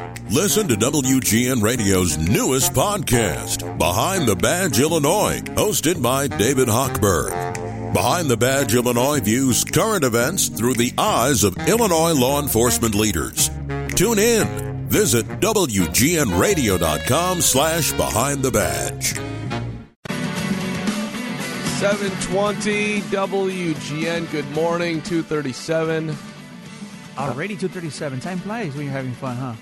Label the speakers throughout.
Speaker 1: Listen to WGN Radio's newest podcast, Behind the Badge Illinois, hosted by David Hochberg. Behind the Badge Illinois views current events through the eyes of Illinois law enforcement leaders. Tune in. Visit WGNRadio.com/Behind the Badge.
Speaker 2: 720 WGN. Good morning, 2:37.
Speaker 3: Already 2:37. Time flies when you're having fun, huh?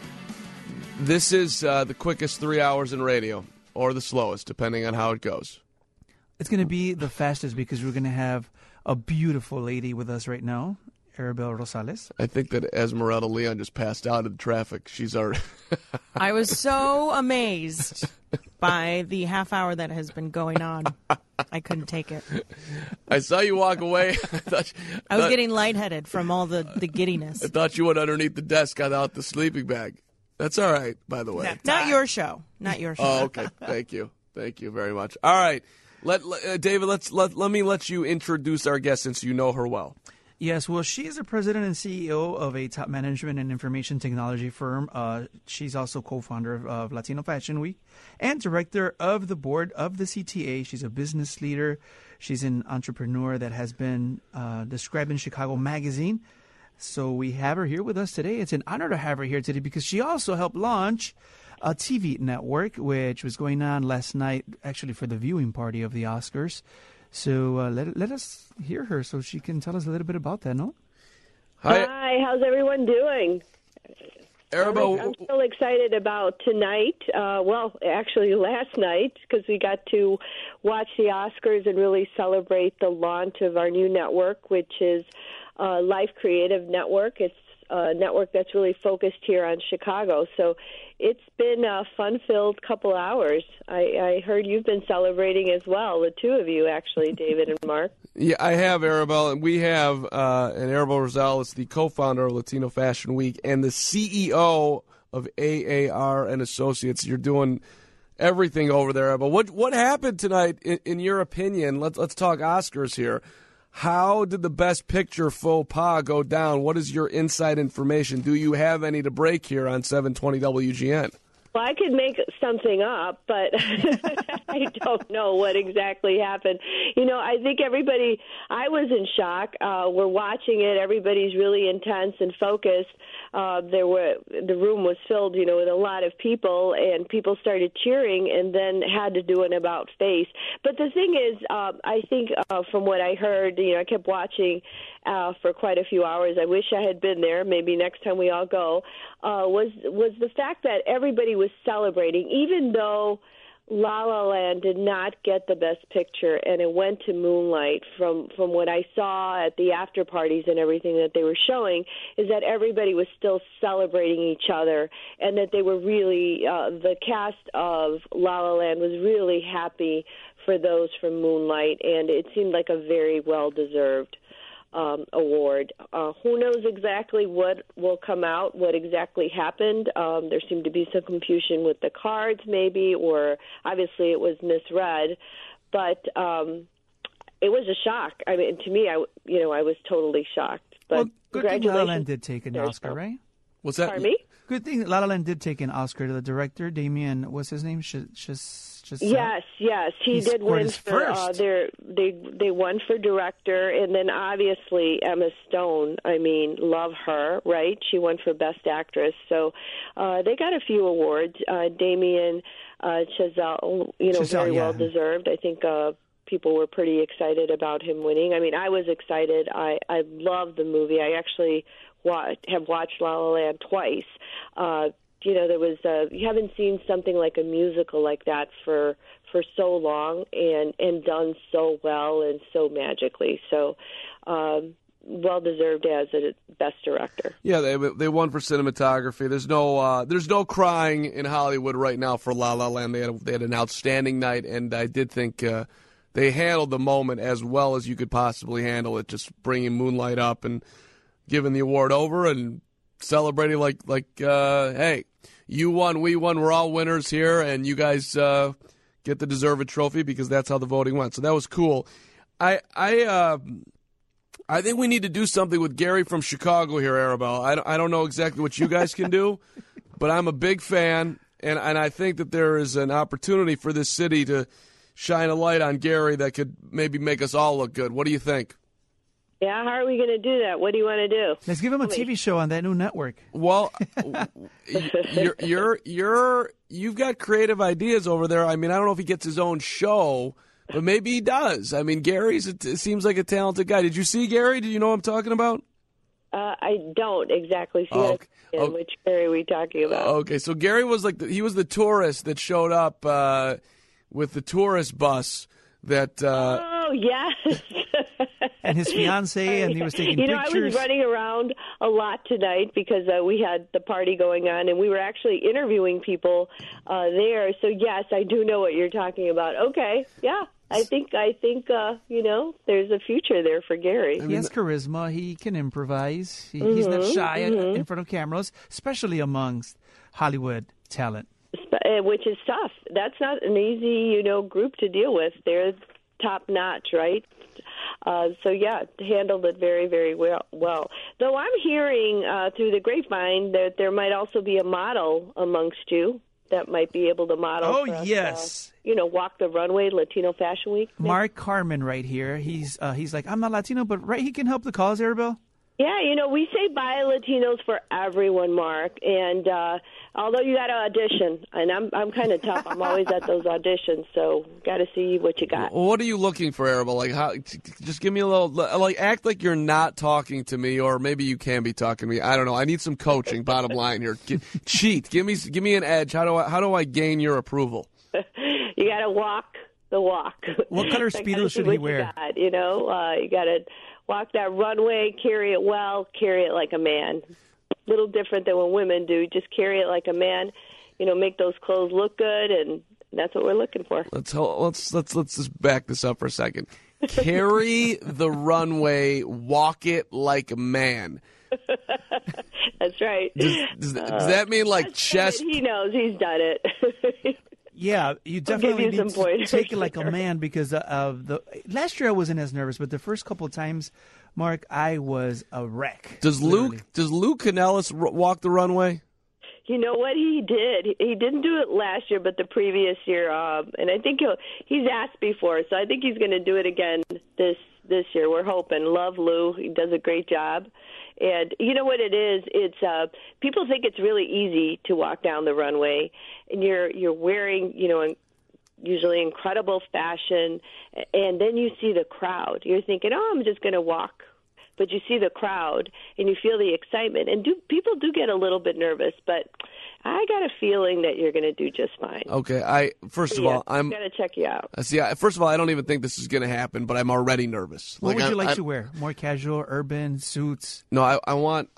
Speaker 2: This is the quickest 3 hours in radio, or the slowest, depending on how it goes.
Speaker 3: It's going to be the fastest because we're going to have a beautiful lady with us right now, Arabelle Rosales.
Speaker 2: I think that Esmeralda Leon just passed out in traffic. She's already...
Speaker 4: I was so amazed by the half hour that has been going on. I couldn't take it.
Speaker 2: I saw you walk away.
Speaker 4: I was getting lightheaded from all the giddiness.
Speaker 2: I thought you went underneath the desk, got out the sleeping bag. That's all right, by the way.
Speaker 4: Not your show. Not your show.
Speaker 2: Oh, okay. Thank you. Thank you very much. All right. David, let me let you introduce our guest since you know her well.
Speaker 3: Yes, well, she is the president and CEO of a top management and information technology firm. She's also co-founder of Latino Fashion Week and director of the board of the CTA. She's a business leader. She's an entrepreneur that has been described in Chicago Magazine. So we have her here with us today. It's an honor to have her here today because she also helped launch a TV network, which was going on last night, actually for the viewing party of the Oscars. So let us hear her so she can tell us a little bit about that, no?
Speaker 5: Hi, how's everyone doing?
Speaker 2: Arabelle,
Speaker 5: I'm so excited about tonight. Actually last night, because we got to watch the Oscars and really celebrate the launch of our new network, which is Life Creative Network. It's a network that's really focused here on Chicago. So it's been a fun-filled couple hours. I heard you've been celebrating as well, the two of you, actually, David and Mark.
Speaker 2: Yeah, I have, Arabelle, and we have and Arabelle Rosales, the co-founder of Latino Fashion Week and the CEO of AAR and Associates. You're doing everything over there, Arabelle. What happened tonight, in your opinion? Let's talk Oscars here. How did the Best Picture faux pas go down? What is your inside information? Do you have any to break here on 720 WGN?
Speaker 5: Well, I could make something up, but I don't know what exactly happened. You know, I think I was in shock. We're watching it. Everybody's really intense and focused. The room was filled, with a lot of people, and people started cheering and then had to do an about face. But the thing is, I think from what I heard, I kept watching for quite a few hours. I wish I had been there. Maybe next time we all go. Was the fact that everybody was celebrating, even though La La Land did not get the Best Picture, and it went to Moonlight. From what I saw at the after parties and everything that they were showing, is that everybody was still celebrating each other, and that they were really the cast of La La Land was really happy for those from Moonlight, and it seemed like a very well-deserved award. Who knows exactly what will come out, what exactly happened. There seemed to be some confusion with the cards maybe, or obviously it was misread, but it was a shock. I mean, to me, I was totally shocked. But
Speaker 3: good thing La La Land did take an Oscar, right?
Speaker 2: What's that?
Speaker 5: Pardon me?
Speaker 3: Good thing La La Land did take an Oscar. The director, Damien, what's his name?
Speaker 5: Yes, he did win for they won for director, and then obviously Emma Stone. I mean, love her, right? She won for Best Actress, so they got a few awards. Damien Chazelle, very well deserved. I think people were pretty excited about him winning. I mean, I was excited. I love the movie. I actually have watched La La Land twice. There was you haven't seen something like a musical like that for so long and done so well and so magically. So well deserved as a Best Director.
Speaker 2: Yeah, they won for cinematography. There's no crying in Hollywood right now for La La Land. They had an outstanding night, and I did think they handled the moment as well as you could possibly handle it. Just bringing Moonlight up and giving the award over and celebrating like hey, you won, we won, we're all winners here, and you guys get the deserved trophy because that's how the voting went. So that was cool. I think we need to do something with Gary from Chicago here, Arabelle. I don't know exactly what you guys can do, but I'm a big fan, and I think that there is an opportunity for this city to shine a light on Gary that could maybe make us all look good. What do you think?
Speaker 5: Yeah, how are we going to do that? What do you want to do?
Speaker 3: Let's give him a TV show on that new network.
Speaker 2: Well, you've got creative ideas over there. I mean, I don't know if he gets his own show, but maybe he does. I mean, it seems like a talented guy. Did you see Gary? Do you know what I'm talking about?
Speaker 5: I don't exactly see which Gary are we talking about.
Speaker 2: Okay, so Gary was he was the tourist that showed up with the tourist bus that.
Speaker 5: Oh yes.
Speaker 3: And his fiancée, and he was taking pictures.
Speaker 5: I was running around a lot tonight because we had the party going on, and we were actually interviewing people there. So yes, I do know what you're talking about. Okay, yeah. I think there's a future there for Gary.
Speaker 3: He has charisma. He can improvise. He's not shy in front of cameras, especially amongst Hollywood talent.
Speaker 5: Which is tough. That's not an easy, group to deal with. They're top notch, right? So yeah, handled it very, very well. Though I'm hearing through the grapevine that there might also be a model amongst you that might be able to model.
Speaker 3: Oh,
Speaker 5: for us,
Speaker 3: yes.
Speaker 5: Walk the runway, Latino Fashion Week.
Speaker 3: Mark Carmen right here. He's like, I'm not Latino, but he can help the cause, Arabelle.
Speaker 5: Yeah, we say bye Latinos for everyone, Mark. And although you got to audition, and I'm kind of tough. I'm always at those auditions, so got to see what you got.
Speaker 2: What are you looking for, Arabelle? Like, just give me a little, act like you're not talking to me, or maybe you can be talking to me. I don't know. I need some coaching. Bottom line here, cheat. Give me an edge. How do I gain your approval?
Speaker 5: You got to walk the walk.
Speaker 3: What color Speedo should he wear?
Speaker 5: You got to walk that runway, carry it well, carry it like a man. A little different than what women do. Just carry it like a man. Make those clothes look good, and that's what we're looking for.
Speaker 2: Let's just back this up for a second. Carry the runway, walk it like a man.
Speaker 5: That's right.
Speaker 2: Does that mean like chest?
Speaker 5: He knows. He's done it.
Speaker 3: Yeah, you definitely need to take it like a man because last year I wasn't as nervous, but the first couple of times, Mark, I was a wreck.
Speaker 2: Does Lou Canellis walk the runway?
Speaker 5: You know what he did? He didn't do it last year, but the previous year, and I think he's asked before, so I think he's going to do it again this year. We're hoping. Love Lou. He does a great job. And you know what it is? It's people think it's really easy to walk down the runway, and you're wearing, usually incredible fashion, and then you see the crowd. You're thinking, oh, I'm just going to walk. But you see the crowd, and you feel the excitement. And people do get a little bit nervous, but I got a feeling that you're going to do just fine.
Speaker 2: Okay, first of all, I'm
Speaker 5: going to check you out.
Speaker 2: See, first of all, I don't even think this is going to happen, but I'm already nervous.
Speaker 3: What would you like to wear? More casual, urban, suits?
Speaker 2: No, I want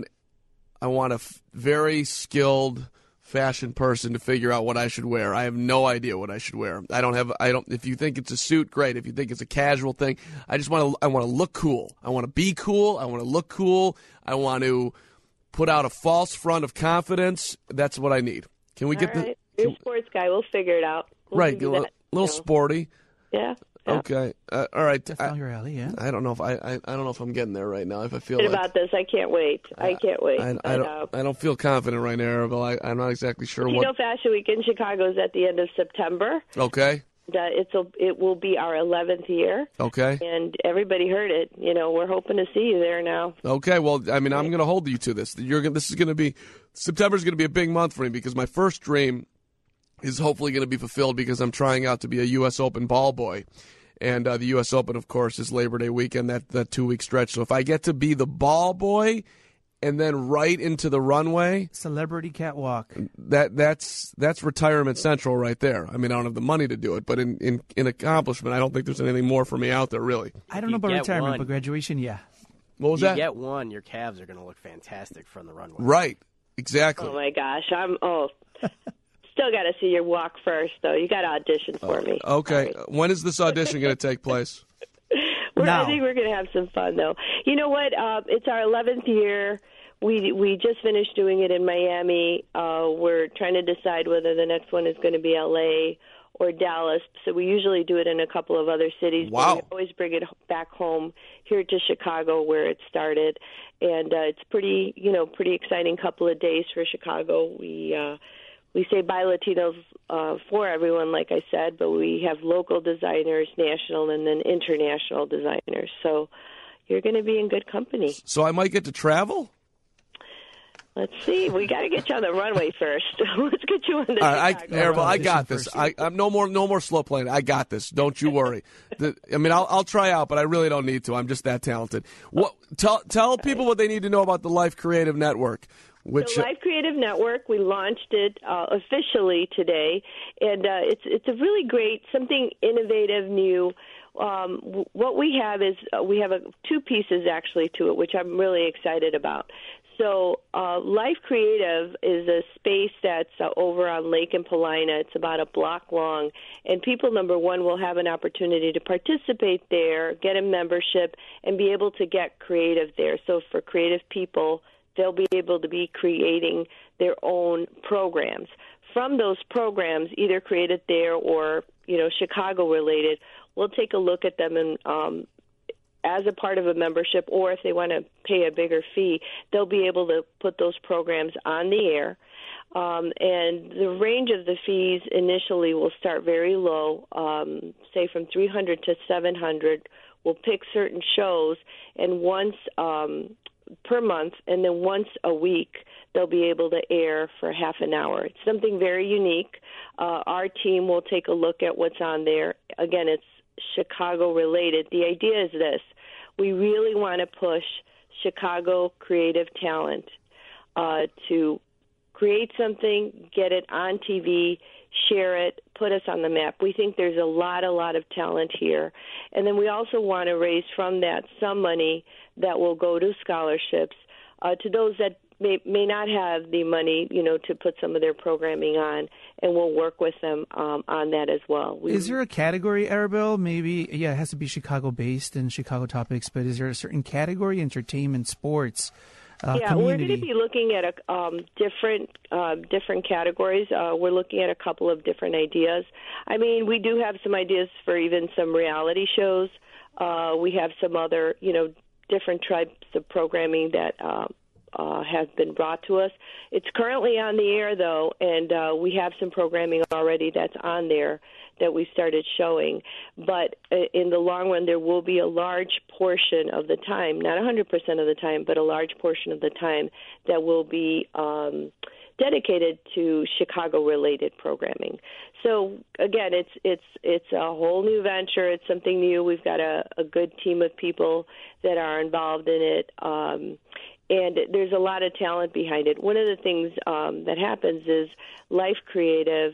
Speaker 2: a very skilled fashion person to figure out what I should wear. I have no idea what I should wear. I don't. If you think it's a suit, great. If you think it's a casual thing, I want to look cool. I want to be cool. I want to look cool. I want to put out a false front of confidence. That's what I need. Can we get
Speaker 5: right. You're a sports guy. We'll figure it out.
Speaker 2: Right, a little sporty.
Speaker 5: Yeah.
Speaker 2: Okay. All right.
Speaker 3: That's down your alley, yeah.
Speaker 2: I don't know if I don't know if I'm getting there right now. If I feel
Speaker 5: about this, I can't wait. I can't wait.
Speaker 2: I don't feel confident right now, Arabelle. I'm not exactly sure what.
Speaker 5: Fashion Week in Chicago is at the end of September.
Speaker 2: Okay.
Speaker 5: It will be our 11th year.
Speaker 2: Okay.
Speaker 5: And everybody heard it. We're hoping to see you there now.
Speaker 2: Okay. Well, I mean, I'm going to hold you to this. September's going to be a big month for me because my first dream is hopefully going to be fulfilled because I'm trying out to be a U.S. Open ball boy. And the U.S. Open, of course, is Labor Day weekend, that 2-week stretch. So if I get to be the ball boy and then right into the runway.
Speaker 3: Celebrity catwalk.
Speaker 2: That's retirement central right there. I mean, I don't have the money to do it, but in accomplishment, I don't think there's anything more for me out there, really.
Speaker 3: I don't know about retirement, but graduation, yeah.
Speaker 2: What was that?
Speaker 6: You get one, your calves are going to look fantastic from the runway.
Speaker 2: Right. Exactly.
Speaker 5: Oh, my gosh. Still got to see your walk first, though. You got to audition for me.
Speaker 2: Okay.
Speaker 5: Right.
Speaker 2: When is this audition going to take place?
Speaker 5: I think we're going to have some fun, though. You know what? It's our 11th year. We just finished doing it in Miami. We're trying to decide whether the next one is going to be L.A. or Dallas. So we usually do it in a couple of other cities.
Speaker 2: Wow.
Speaker 5: But we always bring it back home here to Chicago where it started. And it's pretty exciting couple of days for Chicago. We say Buy Latinos for everyone, like I said, but we have local designers, national, and then international designers. So you're going to be in good company.
Speaker 2: So I might get to travel?
Speaker 5: Let's see. We got to get you on the runway first. Let's get you on the
Speaker 2: Arable, I got this. I'm no more slow playing. I got this. Don't you worry. I'll try out, but I really don't need to. I'm just that talented. Tell people what they need to know about the Life Creative Network.
Speaker 5: The Life Creative Network, we launched it officially today, and it's a really great, something innovative, new. What we have is we have two pieces actually to it, which I'm really excited about. So Life Creative is a space that's over on Lake and Paulina. It's about a block long, and people, number one, will have an opportunity to participate there, get a membership, and be able to get creative there. So for creative people, they'll be able to be creating their own programs. From those programs, either created there or, Chicago-related, we'll take a look at them and as a part of a membership, or if they want to pay a bigger fee, they'll be able to put those programs on the air. And the range of the fees initially will start very low, say from $300 to $700. We'll pick certain shows, and once per month, and then once a week, they'll be able to air for half an hour. It's something very unique. Our team will take a look at what's on there. Again, it's Chicago-related. The idea is this. We really want to push Chicago creative talent to create something, get it on TV, share it, put us on the map. We think there's a lot of talent here. And then we also want to raise from that some money that will go to scholarships to those that may not have the money, to put some of their programming on, and we'll work with them on that as well.
Speaker 3: Is there a category, Arabelle? Maybe, it has to be Chicago-based and Chicago topics, but is there a certain category, entertainment, sports, community?
Speaker 5: We're going to be looking at different categories. We're looking at a couple of different ideas. We do have some ideas for even some reality shows. We have some other, different types of programming that have been brought to us. It's currently on the air, though, and we have some programming already that's on there that we started showing. But in the long run, there will be a large portion of the time, not 100% of the time, but a large portion of the time that will be dedicated to Chicago-related programming. So again, it's a whole new venture. It's something new. We've got a good team of people that are involved in it. And there's a lot of talent behind it. One of the things that happens is Life Creative,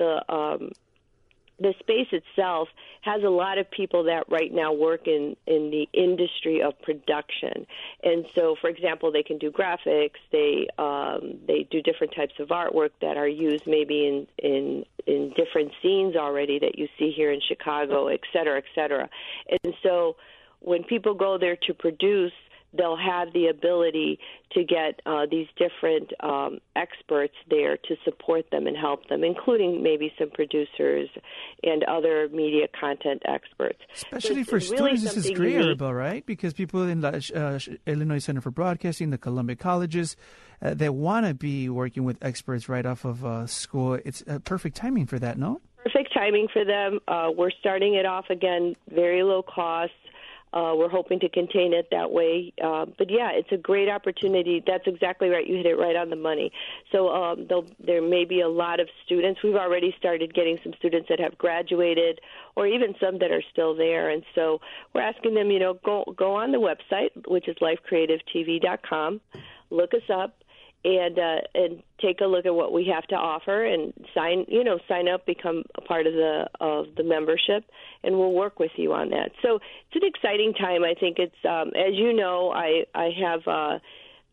Speaker 5: the space itself has a lot of people that right now work in the industry of production. And so, for example, they can do graphics. They do different types of artwork that are used maybe in different scenes already that you see here in Chicago, et cetera, et cetera. And so when people go there to produce, they'll have the ability to get these different experts there to support them and help them, including maybe some producers and other media content experts.
Speaker 3: Especially for students, this is great, Arabelle, right? Because people in the Illinois Center for Broadcasting, the Columbia colleges, they want to be working with experts right off of school. It's perfect timing for that, no?
Speaker 5: Perfect timing for them. We're starting it off, again, very low cost. We're hoping to contain it that way. But, yeah, it's a great opportunity. That's exactly right. You hit it right on the money. So there may be a lot of students. We've already started getting some students that have graduated or even some that are still there. And so we're asking them, go on the website, which is lifecreativetv.com, look us up, and take a look at what we have to offer and sign up, become a part of the membership, and we'll work with you on that. So it's an exciting time. I think it's as you know, I have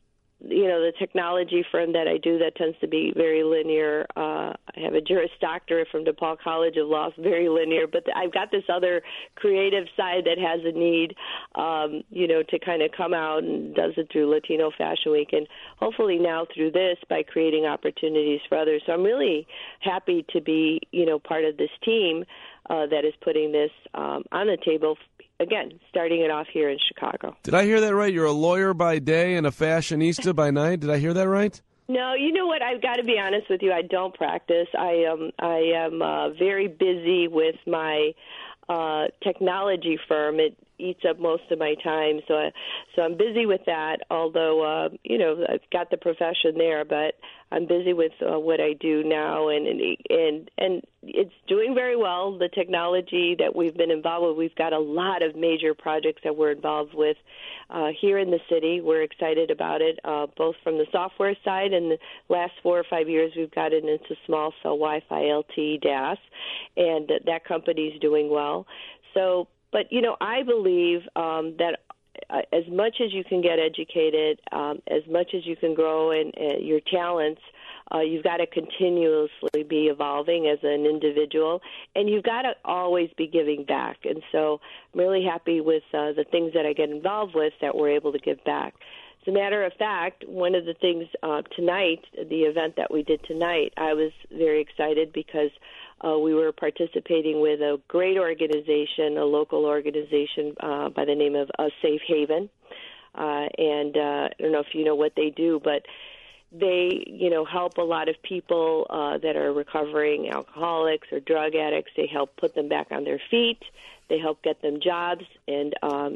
Speaker 5: the technology firm that I do, that tends to be very linear. I have a Juris Doctorate from DePaul College of Law, very linear. But I've got this other creative side that has a need, to kind of come out and does it through Latino Fashion Week, and hopefully now through this by creating opportunities for others. So I'm really happy to be, part of this team that is putting this on the table. Again, starting it off here in Chicago.
Speaker 2: Did I hear that right? You're a lawyer by day and a fashionista by night. Did I hear that right?
Speaker 5: No, you know what? I've got to be honest with you. I don't practice. I am very busy with my technology firm. It eats up most of my time, so I'm busy with that. Although I've got the profession there, but I'm busy with what I do now, and it's doing very well. The technology that we've been involved with, we've got a lot of major projects that we're involved with here in the city. We're excited about it, both from the software side, and the last 4 or 5 years we've gotten into small cell Wi-Fi LTE DAS, and that company's doing well. So, but I believe that as much as you can get educated, as much as you can grow in your talents, you've got to continuously be evolving as an individual, and you've got to always be giving back. And so I'm really happy with the things that I get involved with that we're able to give back. As a matter of fact, one of the things tonight, the event that we did tonight, I was very excited because we were participating with a great organization, a local organization by the name of Safe Haven. And I don't know if you know what they do, but they, help a lot of people that are recovering alcoholics or drug addicts. They help put them back on their feet. They help get them jobs and,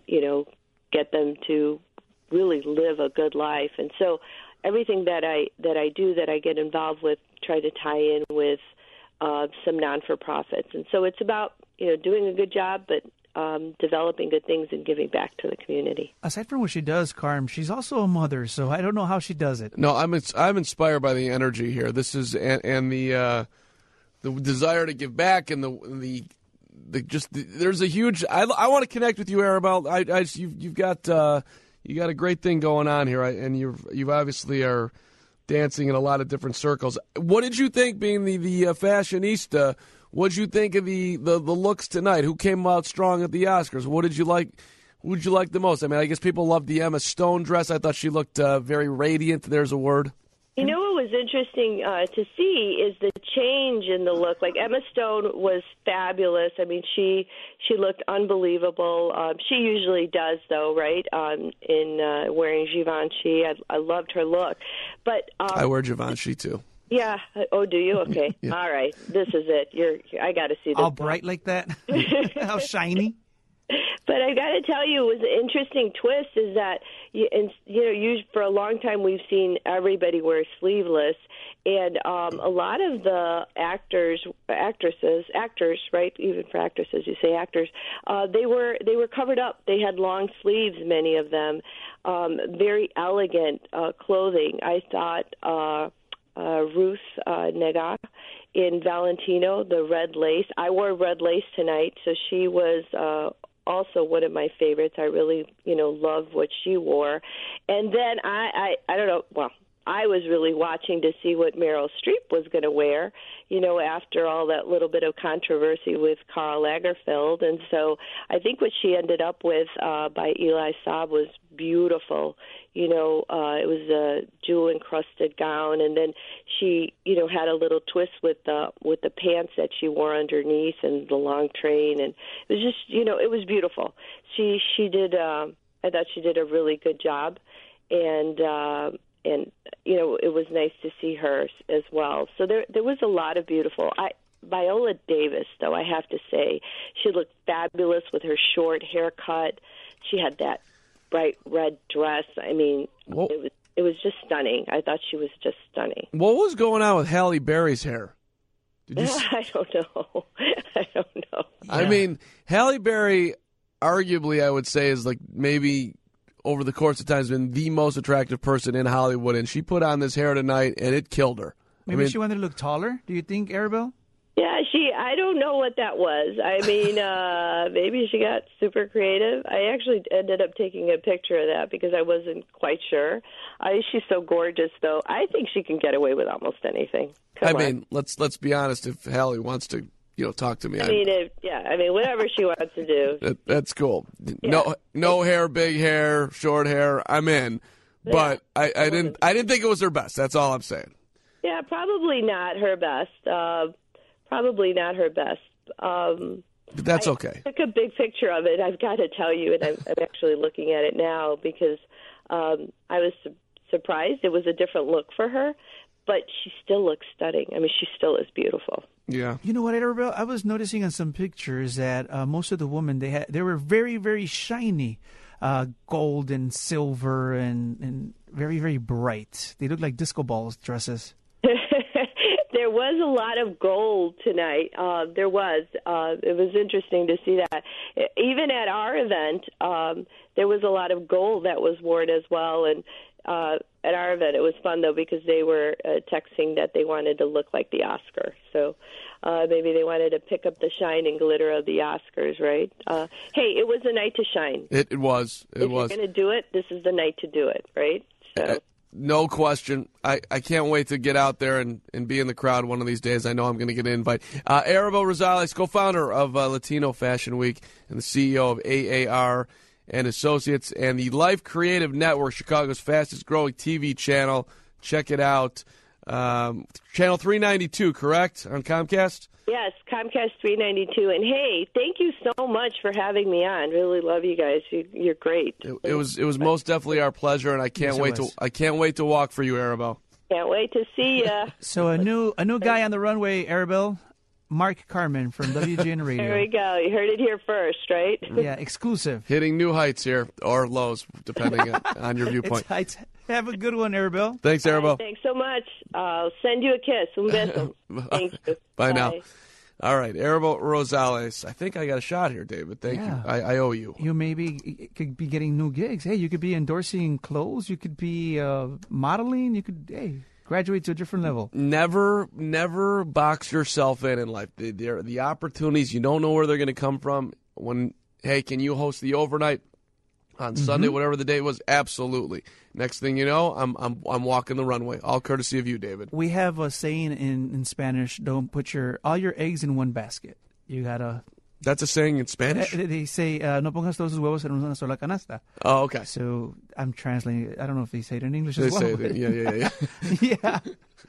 Speaker 5: get them to really live a good life. And so everything that I do, that I get involved with, try to tie in with some non-for-profits. And so it's about, doing a good job, but developing good things and giving back to the community.
Speaker 3: Aside from what she does, Carm, she's also a mother, so I don't know how she does it.
Speaker 2: No, I'm inspired by the energy here. This is and the desire to give back, and there's a huge. I want to connect with you, Arabelle. You've got a great thing going on here, and you obviously are dancing in a lot of different circles. What did you think, being the fashionista? What did you think of the looks tonight? Who came out strong at the Oscars? What did you like? Who did you like the most? I mean, I guess people loved the Emma Stone dress. I thought she looked very radiant. There's a word.
Speaker 5: What was interesting to see is the change in the look. Like, Emma Stone was fabulous. I mean, she looked unbelievable. She usually does, though, right? In wearing Givenchy, I loved her look. But
Speaker 2: I wear Givenchy too.
Speaker 5: Yeah. Oh, do you? Okay.
Speaker 2: Yeah.
Speaker 5: All right. This is it. I got to see this.
Speaker 3: All bright like that? How shiny?
Speaker 5: But I got to tell you, it was an interesting twist. Is that for a long time we've seen everybody wear sleeveless, and a lot of the actors, right? Even for actresses, you say actors. They were covered up. They had long sleeves, many of them. Very elegant clothing. I thought. Ruth Negga in Valentino, the red lace. I wore red lace tonight, so she was also one of my favorites. I really, loved what she wore. And then I don't know, well, I was really watching to see what Meryl Streep was going to wear, after all that little bit of controversy with Karl Lagerfeld. And so I think what she ended up with by Eli Saab was beautiful. It was a jewel-encrusted gown, and then she, had a little twist with the pants that she wore underneath and the long train, and it was just, it was beautiful. She did. I thought she did a really good job, and it was nice to see her as well. So there was a lot of beautiful. Viola Davis, though, I have to say, she looked fabulous with her short haircut. She had that bright red dress. I mean, it was just stunning. I thought she was just stunning.
Speaker 2: What was going on with Halle Berry's hair?
Speaker 5: I don't know.
Speaker 2: Yeah.
Speaker 3: Yeah.
Speaker 2: I mean, Halle Berry, arguably, I would say, is like maybe over the course of time has been the most attractive person in Hollywood, and she put on this hair tonight, and it killed her.
Speaker 3: Maybe she wanted to look taller. Do you think, Arabelle?
Speaker 5: Yeah, I don't know what that was. I mean, maybe she got super creative. I actually ended up taking a picture of that because I wasn't quite sure. She's so gorgeous, though. I think she can get away with almost anything. Come on.
Speaker 2: Let's be honest. If Hallie wants to, talk to me.
Speaker 5: Whatever she wants to do.
Speaker 2: That's cool.
Speaker 5: Yeah.
Speaker 2: No hair, big hair, short hair. I'm in. But I didn't think it was her best. That's all I'm saying.
Speaker 5: Yeah, probably not her best. Probably not her best.
Speaker 2: But that's okay.
Speaker 5: I took a big picture of it, I've got to tell you, and I'm actually looking at it now because I was surprised. It was a different look for her, but she still looks stunning. I mean, she still is beautiful.
Speaker 2: Yeah.
Speaker 3: You know what, Arabelle? I was noticing on some pictures that most of the women, they were very, very shiny. Gold and silver and very, very bright. They look like disco balls dresses.
Speaker 5: There was a lot of gold tonight. There was. It was interesting to see that. Even at our event, there was a lot of gold that was worn as well. And at our event, it was fun, though, because they were texting that they wanted to look like the Oscar. So maybe they wanted to pick up the shine and glitter of the Oscars, right? Hey, it was a night to shine.
Speaker 2: It was.
Speaker 5: If you're going to do it, this is the night to do it, right? So.
Speaker 2: No question. I can't wait to get out there and be in the crowd one of these days. I know I'm going to get an invite. Arabelle Rosales, co-founder of Latino Fashion Week and the CEO of AAR and Associates and the Life Creative Network, Chicago's fastest-growing TV channel. Check it out. Channel 392, correct, on Comcast?
Speaker 5: Yes, Comcast 392. And, hey, thank you so much for having me on. Really love you guys. You're great.
Speaker 2: It was most definitely our pleasure, and I can't wait to walk for you, Arabelle.
Speaker 5: Can't wait to see you.
Speaker 3: So a new guy on the runway, Arabelle, Mark Carmen from WGN Radio.
Speaker 5: There we go. You heard it here first, right?
Speaker 3: Yeah, exclusive.
Speaker 2: Hitting new heights here, or lows, depending on your viewpoint.
Speaker 3: It's have a good one, Arabelle.
Speaker 2: Thanks, Arabelle.
Speaker 5: Thanks so much. I'll send you a kiss. Un beso. Thank you.
Speaker 2: Bye now. All right, Arabelle Rosales. I think I got a shot here, David. Thank you. I owe you.
Speaker 3: You could be getting new gigs. Hey, you could be endorsing clothes. You could be modeling. You could, graduate to a different level.
Speaker 2: Never box yourself in life. The opportunities, you don't know where they're going to come from. Can you host the overnight on Sunday, whatever the day was? Absolutely. Next thing you know, I'm walking the runway, all courtesy of you, David.
Speaker 3: We have a saying in Spanish: don't put all your eggs in one basket. You gotta.
Speaker 2: That's a saying in Spanish?
Speaker 3: They say, no pongas todos sus huevos en una sola canasta.
Speaker 2: Oh, okay.
Speaker 3: So I'm translating. I don't know if they say it in English
Speaker 2: they
Speaker 3: as well.
Speaker 2: Say yeah.
Speaker 3: Yeah.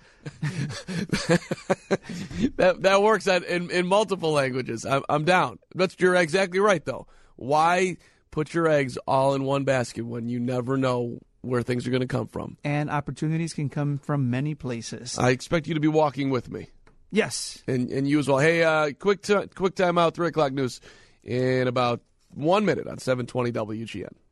Speaker 2: that works in multiple languages. I'm down. You're exactly right, though. Why put your eggs all in one basket when you never know where things are going to come from?
Speaker 3: And opportunities can come from many places.
Speaker 2: I expect you to be walking with me.
Speaker 3: Yes.
Speaker 2: And you as well. Hey, quick time out, 3 o'clock news in about 1 minute on 720 WGN.